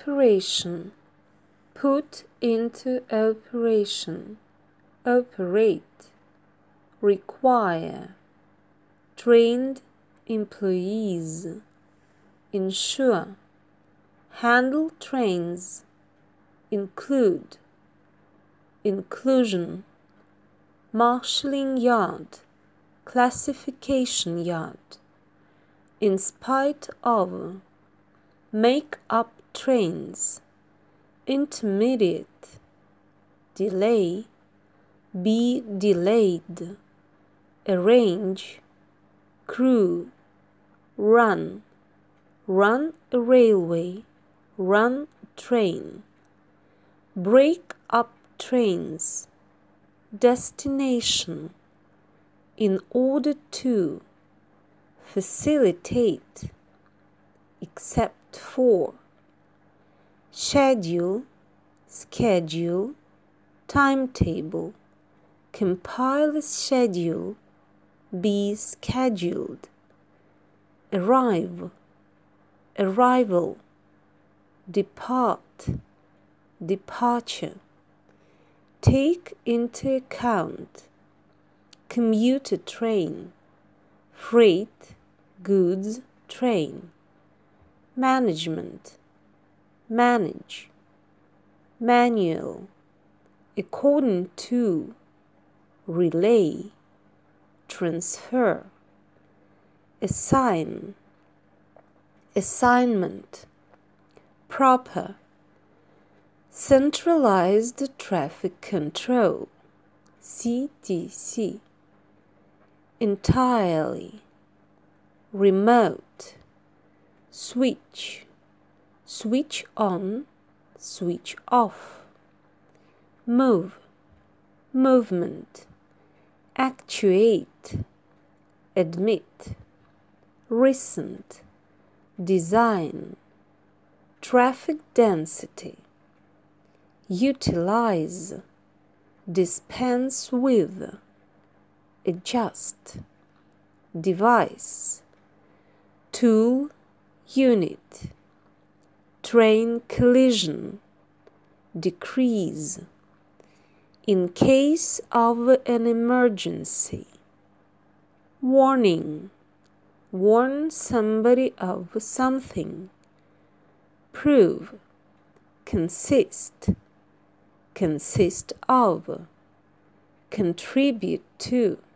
operation, put into operation, operate, require, trained employees, insure, handle trains, include, inclusion, marshalling yard, classification yard, in spite of, make up trains, intermediate, delay, be delayed, arrange, crew, run, run a railway, run a train, break up trains, destination, in order to, facilitate, except for, schedule, schedule, timetable, compile a schedule, be scheduled, arrive, arrival, depart, departure, take into account, commuter train, freight, goods train, management, manage, manual, according to, relay, transfer, assign, assignment, proper, centralized traffic control, CTC, entirely, remote, switch, switch on, switch off, move, movement, actuate, admit, recent, design, traffic density, utilize, dispense with, adjust, device, tool, unit, train collision, decrease, in case of an emergency, warning, warn somebody of something, prove, consist, consist of, contribute to.